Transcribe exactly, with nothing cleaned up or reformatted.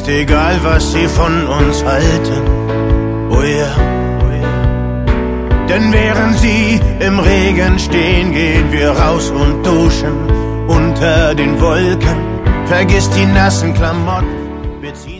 ist egal, was sie von uns halten. Oh ja, oh ja. Denn während sie im Regen stehen, gehen wir raus und duschen unter den Wolken. Vergiss die nassen Klamotten, wir ziehen